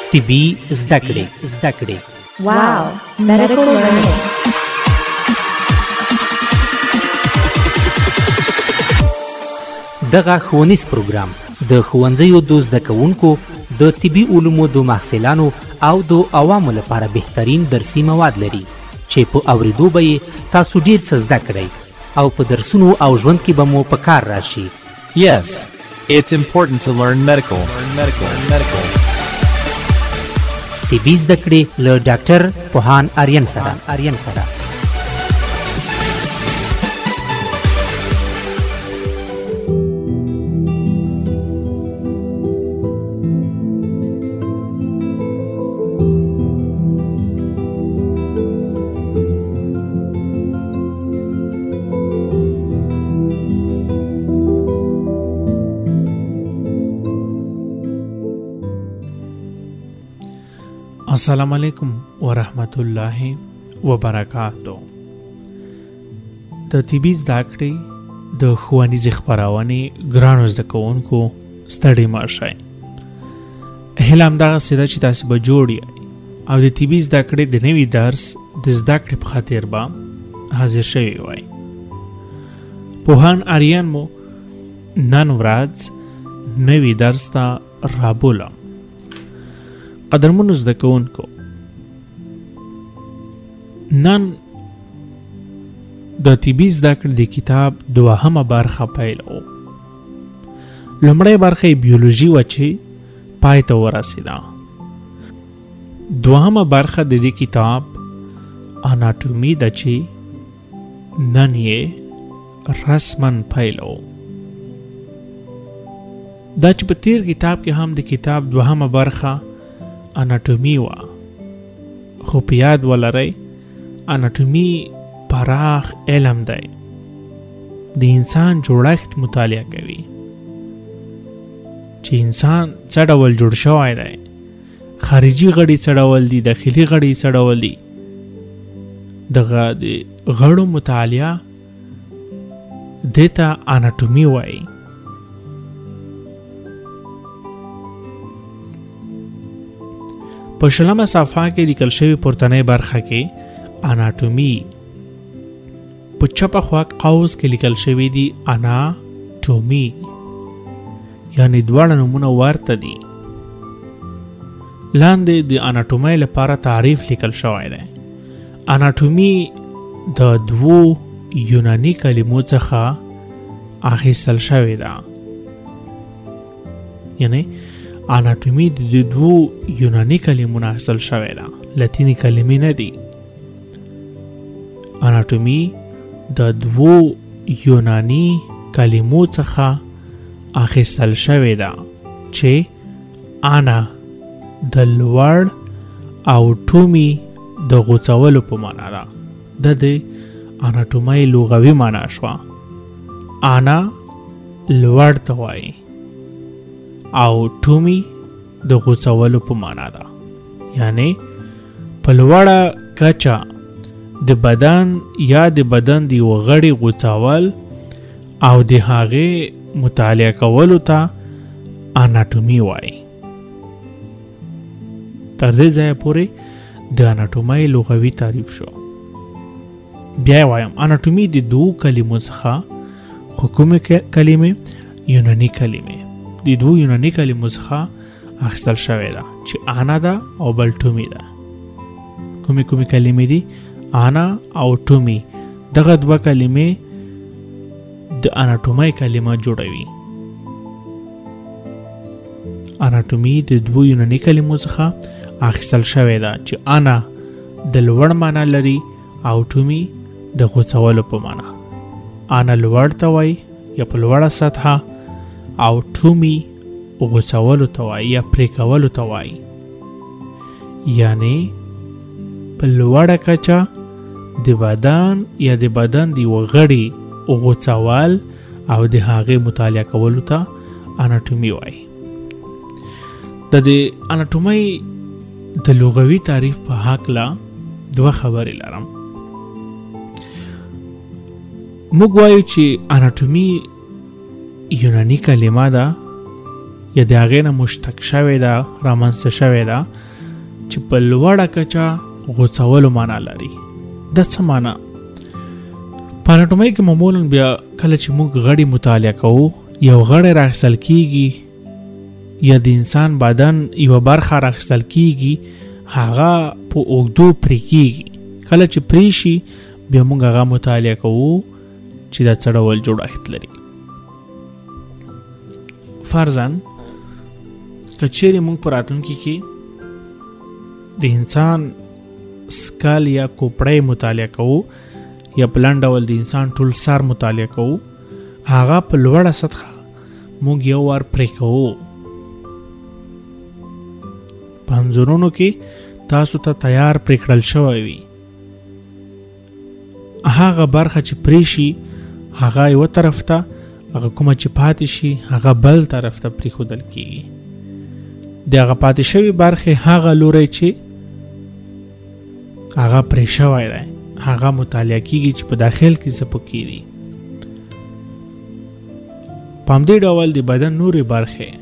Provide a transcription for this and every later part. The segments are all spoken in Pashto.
طبي زده کړې. Wow, medical learning. دغه ښوونیز پروګرام د ښوونځیو د زده کوونکو د طبي علومو د محصلانو او د عوامو لپاره بهترین درسي مواد لري چې په اوریدو به یې تاسو ډیر څه زده کړئ او په درسونو او ژوند کې به مو په کار راشي. Yes, it's important to learn medical. طبي زده کړې له ډاکټر پوهان آریان سره. السلام علیکم ورحمت الله وبرکاتو. د طبي زده کړې د ښوونیزې خپرونې ګرانو زده کوونکو ستړي مه شئ. هیله همدغسې ده چې تاسې به جوړ یئ او د طبي زده کړې د نوي درس د زده کړې په خاطر به حاضر شوي وئ. پوهان آریان مو نن ورځ نوي درس ته رابولم. قدرمنو زده کوونکو، نن د طبي زده کړې د کتاب دوهمه برخه پیلوو. لومړۍ برخه بیولوژي وه چې پای ته ورسېده. دوهمه برخه د دې کتاب اناټومي ده چې نن یې رسما پیلوو. دا چې په تیر کتاب کې هم د کتاب دوهمه برخه اناټومي وا، خو په یاد ولرئ اناټومي پراخ علم دی. د انسان جوړښت مطالعه کوي چې انسان څه ډول جوړ شوی دی، خارجي غړي څه ډول دي، داخلي غړي څه ډول دي. دغه د غړو مطالعه دې ته اناټومي وایي. په شلمه صفحه کې لیکل شوی پورتنۍ برخه کې اناټومي په چپه خوا قوس کې لیکل شوی دی اناټومي، یعنی دواړه نومونه ورته دي. لاندې د اناټومي لپاره تعریف لیکل شوی دی. اناټومي د دوو یوناني کلمو څخه اخیستل شوی ده، یعنی اناټومي د دوو یوناني کلمو نه اخیستل شوی ده، لاتیني کلمې نه دي. اناټومي د دوو یوناني کلمو څخه اخیستل شوی ده چې انا د لوړ او ټومي د غوڅولو په معنا ده. د اناټومي لغوي معنا شوه. انا لوړ ته وایي او ټومي د غوڅولو په معنا ده، یعنی په لوړه کچه د بدن یا د بدن د یو غړي غوڅول او د هغې مطالعه کولو ته اناټومي وایي. تر دې ځایه پورې د اناټومي لغوي تعریف شو. بیا وایم اناټومي د دوو کلمو څخه، خو کومې کلمې؟ یوناني کلمې. د دوو یوناني کلمو څخه اخیستل شوی ده چې انا ده او بل ټومي ده. کومې کلمې دي؟ انا او ټومي. دغه دوه کلمې د اناټومي کلمه جوړوي. اناټومي د دوو یوناني کلمو څخه اخیستل شوی ده چې انا د لوړ معنا لري او ټومي د غوڅولو په معنا. انا لوړ ته وایي یا په لوړه سطحه، او ټومي غوڅولو ته وایي یا پرې کولو ته وایي، یعنی په لوړه کچه د بدن یا د بدن د یو غړي غوڅول او د هغې مطالعه کولو ته اناټومي وایي. د اناټومي د لغوي تعریف په هکله دوه خبرې لرم. موږ وایو چې اناټومي یوناني کلمه ده یا د هغې نه مشتق شوې ده، رامنځته شوې ده چې په لوړه کچه غوڅولو معنا لري. دا څه معنا؟ په اناټومي کې معمولا بیا کله چې موږ غړي مطالعه کوو، یو غړی راخیستل کیږي یا د انسان بدن یو برخه راخیستل کیږي، هغه په اوږدو پرې کیږي. کله چې پرې شي بیا موږ هغه مطالعه کوو چې دا څه ډول جوړښت لري. فرضاً که چیرې موږ په راتلونکي کې د انسان سکل یا کوپړی مطالعه کوو یا په لنډ ډول د انسان ټول سر مطالعه کوو، هغه په لوړه سطحه موږ یو وار پرې کوو. په انځورونو کې تاسو ته تیار پرې کړل شوی وي. هغه برخه چې پرې شي هغه یو طرف ته، هغه کومه چې پاتې شي هغه بل طرف ته پرېښودل کېږي. د هغه پاتې شوي برخې هغه لوری چې هغه پرې شوی دی هغه مطالعه کېږي چې په داخل کې څه پکې دي. په همدې ډول د بدن نورې برخې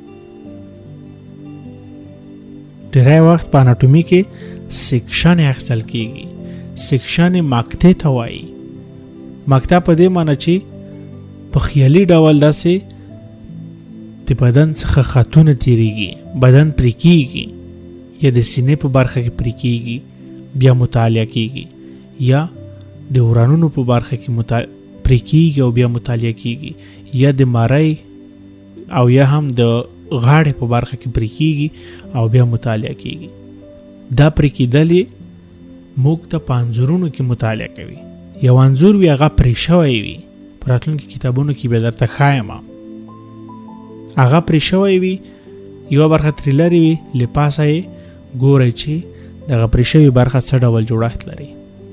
ډېری وخت په اناټومي کې سیکشن اخیستل کېږي. سیکشن مقطع ته وایي. مقطع په دې معنی چې په خیالي ډول داسې د بدن څخه خطونه تیریږي، بدن پرې کېږي، یا د سینې په برخه کې پرې کېږي بیا مطالعه کېږي، یا د ورانونو په برخه کې پرې کېږي او بیا مطالعه کېږي، یا د مارۍ او یا هم د غاړې په برخه کې پرې کېږي او بیا مطالعه کېږي. دا پرې کېدلې موږ ته په انځورونو کې مطالعه کوي. یو انځور وي هغه پرې شوی وي، په راتلونکي کتابونو کې به درته ښایم. هغه پرې شوی وي، یوه برخه ترې لرې وي، له پاسه یې ګورئ چې دغه پرې شوې برخه څه ډول جوړښت لري.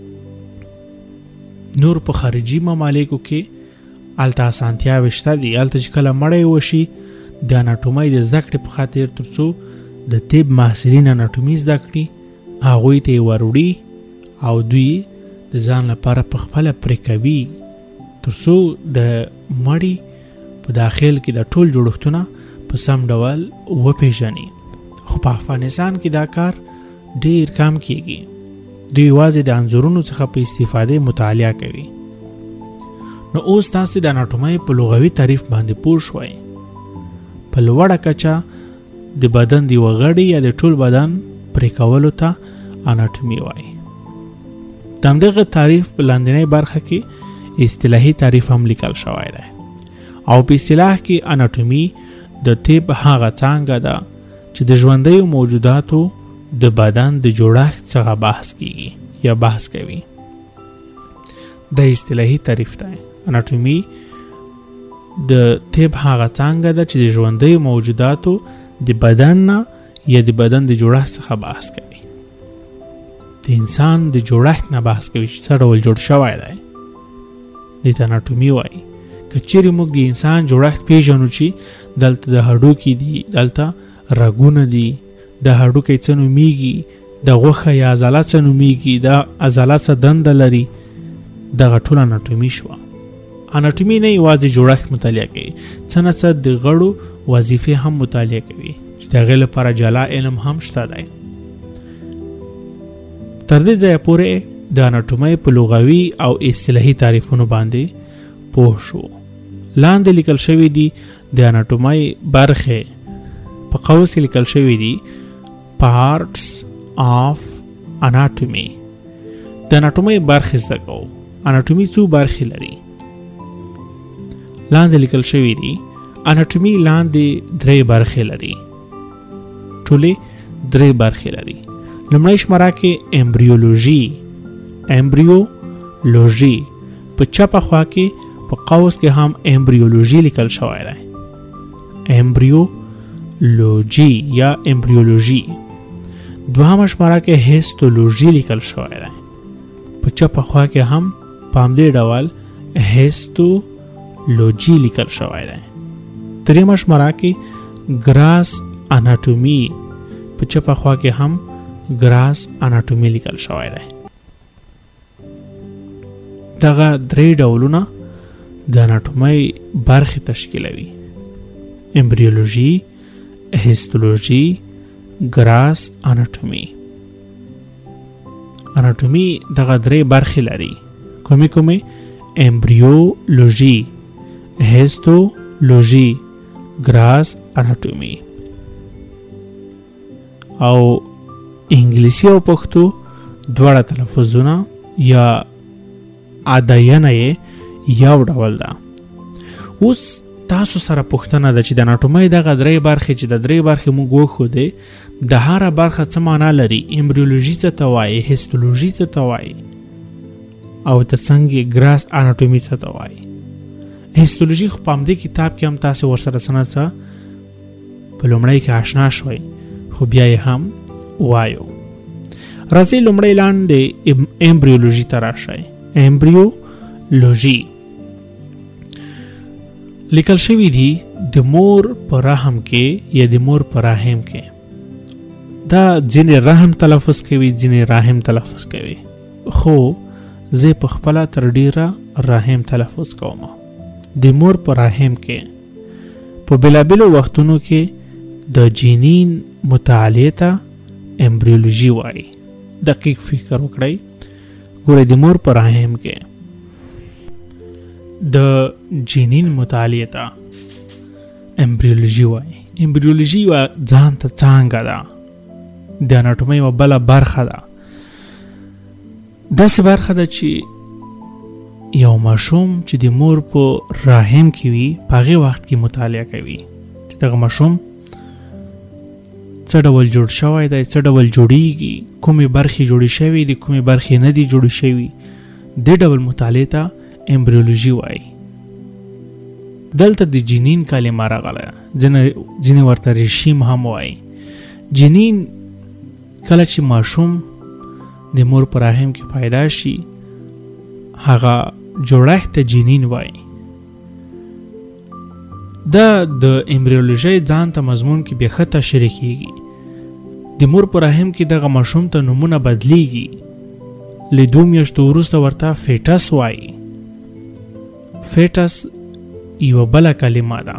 نور په خارجي ممالکو کې هلته اسانتیاوې شته دي. هلته چې کله مړی وشي د اناټومۍ د زده کړې په خاطر تر څو د طب محصلین اناټومي زده کړي، هغوی ته یې وروړي او دوی د ځان لپاره په خپله پرې کوي تر څو د مړي په داخل کې د ټول جوړښتونه په سم ډول وپېژني. خو په افغانستان کې دا کار ډیر کم کیږي. دوی یوازې د انځورونو څخه په استفاده مطالعه کوي. نو اوس تاسو د اناټومۍ په لغوي تعریف باندې پوه شوئ. په لوړه کچه د بدن د یوه غړي یا د ټول بدن پرې کولو ته اناټومي وایي. د همدغه تعریف په لاندنۍ برخه کې اصطلاحي تعریف هم لیکل شوی دی، او په اصطلاح کې اناټومي د طب هغه څانګه ده چې د ژوندیو موجوداتو د بدن د جوړښت څخه بحث کیږي یا بحث کوي. د اصطلاحي تعریف دی. اناټومي د طب هغه څانګه ده چې د ژوندیو موجوداتو د بدن نه یا د بدن د جوړښت څخه بحث کوي. د انسان د جوړښت نه بحث کوي چې څه ډول جوړ شوی دی. دې ته اناټومي وایي. که چیرې موږ د انسان جوړښت پیژنو چې دلته د هډوکي دي، دلته رګونه دي، د هډوکی څه نومیږي، د غوښه یا عضلات څه نومیږي، د عضلات څه دنده لري، دغه ټول اناټومي شوه. اناټومي نه یوازې جوړښت مطالعه کوي، څه نه څه د غړو وظیفې هم مطالعه کوي چې د هغې لپاره جلا علم هم شته دی. تر دې ځایه پورې د اناټومۍ په لغوي او اصطلاحي تعریفونو باندې پوه شو. لاندې لیکل شوي دي د اناټومۍ برخې په قوس کې لیکل شوي دي parts of anatomy. د اناټومۍ برخې زده کوو. اناټومي څو برخې لري؟ لاندې لیکل شوي دي اناټومي لاندې 3 برخې لري. ټولې 3 برخې لري. لومړی شماره کې امبریولوژي په چپه خوا کې په قوس کې هم امبریولوژي لیکل شوی دی. امبریولوژي یا امبریولوژي. دوهمه شماره کې هیستولوژي لیکل شوی دی. په چپه خوا کې هم په همدې ډول هیستولوژي لیکل شوی دی. دریمه شماره کې ګراس اناټومي په چپه خوا کې هم ګراس اناټومي لیکل شوی دی. دغه 3 ډولونه د اناټومۍ برخې تشکیلوي. امبریولوژي، هیستولوژي، ګراس اناټومي. اناټومي دغه درې برخې لري. کومې؟ امبریولوژي، هیستولوژي، ګراس اناټومي. او انګلیسي او پښتو دواړه تلفظونه یا اداینه یې یو ډول ده. اوس تاسو سره پوښتنه ده چې د اناټومي دغه درې برخې چې د درې برخې موږ وښودې د هره برخه څه معنا لري؟ امبریولوژي څه ته وایي، هیستولوژي څه ته وایي، او ترڅنګ ګراس اناټومي څه ته وایي. هیستولوژي خو په همدې کتاب کې هم تاسو ورسره څه په لومړی کې آشنا شوئ، خو بیا یې هم وایو. راځئ لومړی لاندې امبریولوژي ته راشئ. امبریولوژي لیکل شوي دي د مور په رحم کې یا د مور په رحم کې. دا ځینې رحم تلفظ کوي، ځینې رحم تلفظ کوي، خو زه په خپله تر ډیره رحم تلفظ کوم. د مور په رحم کې په بېلابېلو وختونو کې د جنین مطالعې ته امبریولوژي وایي. دقیق فکر وکړئ. ګورئ د مور په رحم کې د جنین مطالعې ته امبریولوژي وایي. امبریولوژي یوه ځان ته څانګه ده، د اناټومي یوه بله برخه ده. داسې برخه ده چې یو ماشوم چې د مور په رحم کې وي په هغې وخت کې مطالعه کوي چې دغه ماشوم څه ډول جوړ شوی دی، څه ډول جوړیږي، کومې برخې جوړې شوي دي، کومې برخې نه دي جوړې شوي. دې ډول مطالعې ته امبریولوژي وایي. دلته د جنین کلمه راغله، ځینې ورته ریشیم هم وایي. جنین کله چې ماشوم د مور په رحم کې پیدا شي هغه جوړښت ته جنین وایي. دا د امبریولوژي ځان ته مضمون کې بیا ښه تشریح کیږي. د مور په رحم کې دغه ماشوم ته نومونه بدلیږي. له 2 میاشتو وروسته ورته فیټس وایي. فیټس یوه بله کلمه ده،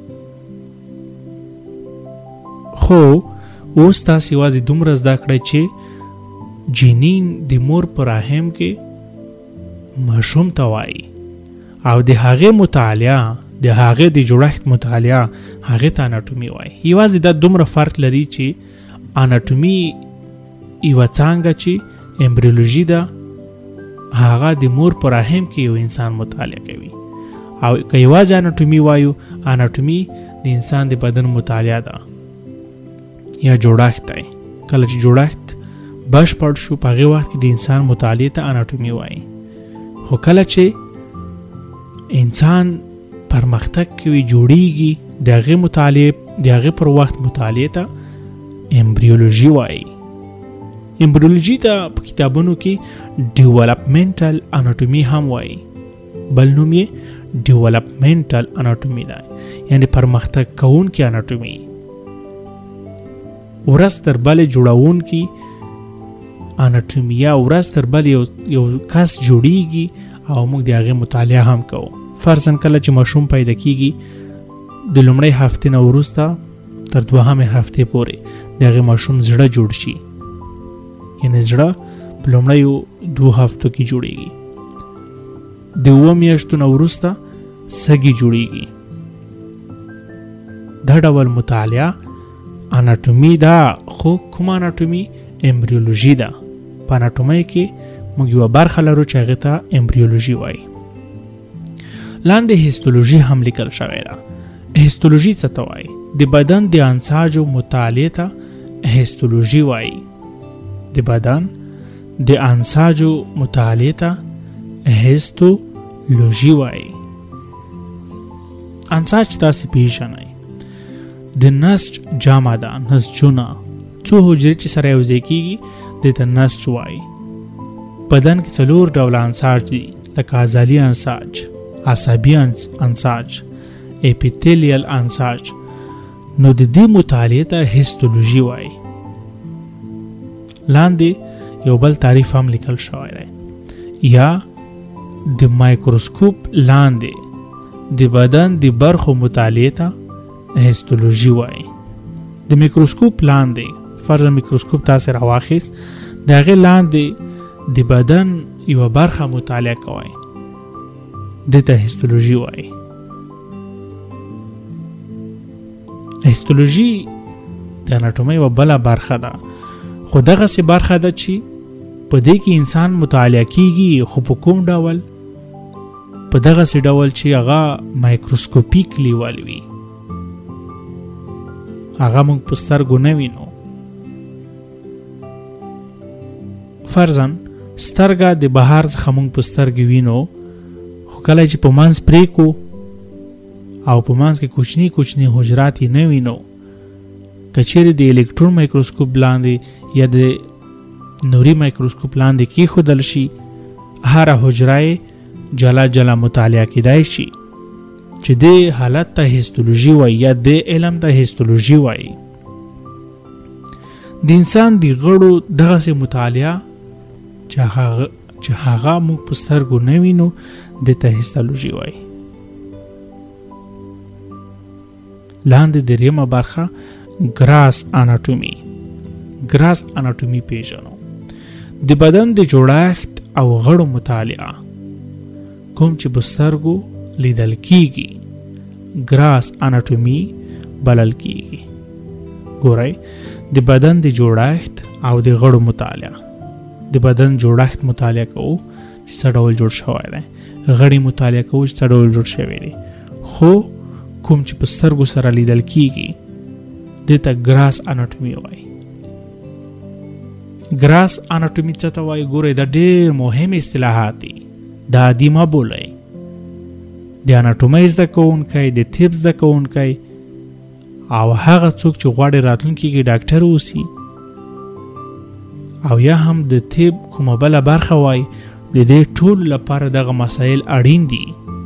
خو اوس تاسو یوازې دومره زده کړئ چې جنین د مور په رحم کې ماشوم ته وایي او د هغې مطالعه، د هغې د جوړښت مطالعه هغې ته اناټومي وایي. یوازې دا دومره فرق لري چې اناټومي یوه څانګه چې امبریولوژي ده هغه د مور په رحم کې یو انسان مطالعه کوي، او که یوازې اناټومي وایو، اناټومي د انسان د بدن مطالعه ده یا جوړښت دی. کله چې جوړښت بشپړ شو په هغې وخت کې د انسان مطالعې ته اناټومي وایي. خو کله چې انسان پرمختګ کوي، جوړیږي، د هغې مطالعې، د هغې پر وخت مطالعې ته امبریولوژي وایي. امبریولوژي ته په کتابونو کې ډیولپمنټل اناټومي هم وایي. بل نوم یې ډیولپمنټل اناټومي ده، یعنی پرمختګ کوونکې اناټومي. ورځ تر بلې جوړونکي اناټومي، یا ورځ تر بلې یو کس جوړیږي او موږ د هغې مطالعه هم کوو. فرضاً کله چې ماشوم پیدا کیږي د لومړۍ هفتې نه وروسته تر 2مې هفتې پورې د هغې ماشوم زړه جوړ شي، یعنی زړه په لومړیو 2 هفتو کې جوړیږي. د 7 میاشتو نه وروسته سږي جوړیږي. دا ډول مطالعه اناټومي ده، خو کوم اناټومي؟ امبریولوژي ده. په اناټومي کې موږ یوه برخه لرو چې هغې ته امبریولوژي وایي. لاندې هیستولوژي هم لیکل شوی ده. هیستولوژي څه ته وایي؟ د بدن د انساجو مطالعې ته هیستولوژي وایي. د بدن د انساجو مطالعې ته هیستولوژي وایي. انساج تاسې پیژنئ، د نسج جامه ده، نسجونه، څو حجرې چې سره یوځای کیږي دې ته نسج وایي. بدن کې 4 ډوله انساج دي، لکه عضلي انساج، عصبي انساج، اپیتلیل انساج. نو د دې مطالعې ته هیستولوژي وایي. لاندې یو بل تعریف هم لیکل شوی دی، یا د مایکروسکوپ لاندې د بدن د برخو مطالعې ته هیستولوژي وایي. د میکروسکوپ لاندې فرضاً میکروسکوپ تاسې راواخیست د هغې لاندې د بدن یوه برخه مطالعه کوئ دې ته هیستولوژي وایي. هیستولوژي د اناټومۍ یوه بله برخه ده خو دغسې برخه ده چې په دې کې انسان مطالعه کیږي خو په کوم ډول؟ په دغسې ډول چې هغه مایکروسکوپیک لیول وي، هغه موږ په سترګو نه وینو. فرضاً سترګه د بهر څخه موږ په سترګې وینو خو کله چې په منځ پرېکو او په منځ کې کوچني کوچني حجرات یې نه وینو، که چیرې د الکترون مایکروسکوپ لاندې یا د نوري مایکروسکوپ لاندې کېښودل شي هره حجره یې جلا جلا مطالعه کېدای شي چې دې حالت ته هیستولوژي وایي یا دې علم ته هیستولوژي وایي. د انسان د غړو دغسې مطالعه چې هغه موږ په سترګو نه وینو دې ته هیستولوژي وایي. لاندې درېیمه برخه ګراس اناټومي. ګراس اناټومي پیژنو. د بدن د جوړښت او غړو مطالعه کوم چې په سترګو لیدل کیږي ګراس اناټومي بلل کیږي. ګورئ د بدن د جوړښت او د غړو مطالعه. د بدن جوړښت مطالعه کوو چې څه ډول جوړ شوی دی، غړي مطالعه کوو چې څه ډول جوړ شوی دی، خو کوم چې په سترګو سره لیدل کیږي دې ته ګراس اناټومي وایي. ګراس اناټومي څه ته وایي؟ ګورئ دا ډېر مهم اصطلاحات دي، دا عادي مه بولئ. د اناټومۍ زده کوونکی، د طب زده کوونکی او هغه څوک چې غواړي راتلونکي کې ډاکټر اوسي او یا هم د طب کومه بله برخه وای، د دې ټولو لپاره دغه مسایل اړین دي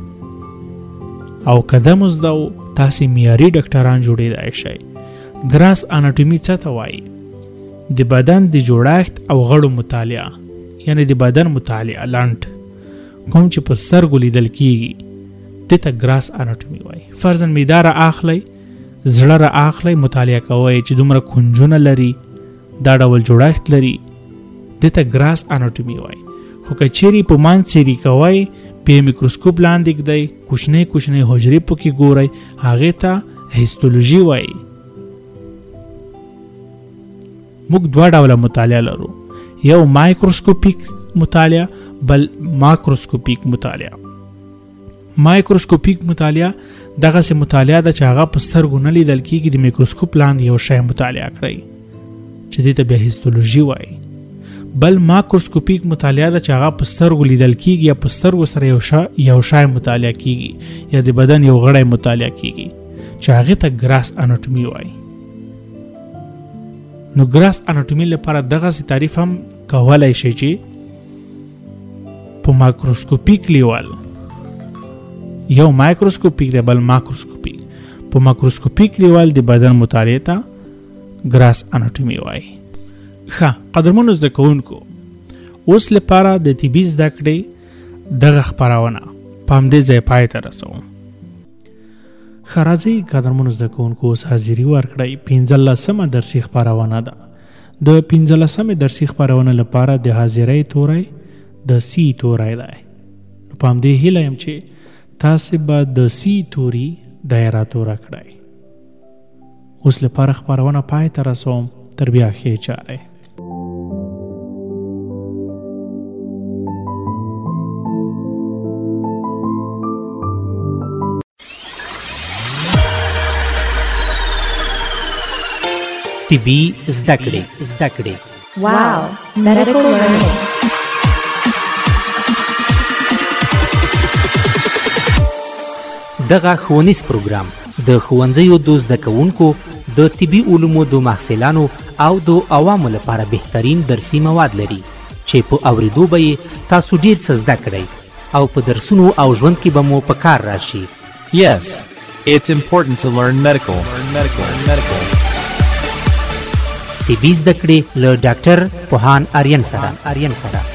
او که دا مو زده و تاسې معیاري ډاکټران جوړېدای شئ. ګراس اناټومي څه ته وایي؟ د بدن د جوړښت او غړو مطالعه، یعنی د بدن مطالعه لنډ کوم چې په سترګو لیدل کیږي دې ته ګراس اناټومي وایي. فرضاً معده را اخلئ، زړه را اخلئ، مطالعه کوئ چې دومره کنجونه لري، دا ډول جوړښت لري، دې ته ګراس اناټومي وایي. خو که چیرې په منځ څیرې کوئ، په میکروسکوپ لاندې ږدئ، کوچنۍ کوچنۍ حجرې پکې ګورئ، هغې ته هیستولوژي وایي. موږ دوه ډوله مطالعه لرو، یو مایکروسکوپیک مطالعه بل ماکروسکوپیک مطالعه. مایکروسکوپیک مطالعه دغسې مطالعه ده چې هغه په سترګو نه لیدل کیږي، د میکروسکوپ لاندې یو شی مطالعه کړئ چې دې ته بیا هیستولوژي وایي. بل ماکروسکوپیک مطالعه ده چې هغه په سترګو لیدل کیږي یا په سترګو سره یو شی مطالعه کیږي یا د بدن یو غړی مطالعه کیږي چې هغې ته ګراس اناټومي وایي. نو ګراس اناټومي لپاره دغسې تعریف هم کولی شي چې په ماکروسکوپیک لیول، یو مایکروسکوپیک دی بل ماکروسکوپیک، په ماکروسکوپیک لیول د بدن مطالعه ته ګراس اناټومي وایي. ښه قدرمنو زده کوونکو، اوس لپاره د طبي زده کړې دغه خپرونه په همدې ځای پای ته رسوم. ښه راځئ قدرمنو زده کوونکو اوس حاضري ورکړئ. 15مه درسي خپرونه ده. د 15مې درسي خپرونه لپاره د حاضرۍ توری د سی توری دی. نو په همدې هیله یم چې تاسې به د سی توري دایره توره کړئ. اوس لپاره خپرونه پای ته رسوم، تر بیا ښې چارې. طبي زده کړې. Wow, medical learning. دغه ښوونیز پروګرام د ښوونځیو د زده کوونکو، د طبي علومو د محصلانو او د عوامو لپاره بهترین درسي مواد لري چې په اوریدو به یې تاسو ډیر څه زده کړئ او په درسونو او ژوند کې به مو په کار راشي. Yes, it's important to learn medical. طبي زده کړې له ډاکټر پوهان آریان سره.